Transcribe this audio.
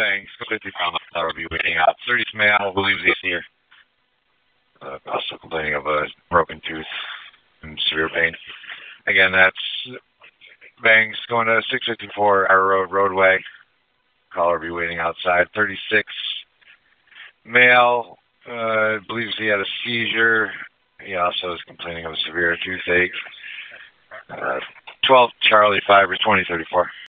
Thanks. Completely found I'll be waiting out. 30th male believes he's here. Also complaining of a broken tooth and severe pain. Again, that's Banks going to 654 Arrow Road roadway. Caller be waiting outside. 36 male believes he had a seizure. He also is complaining of a severe toothache. 12 Charlie Fibers 2034.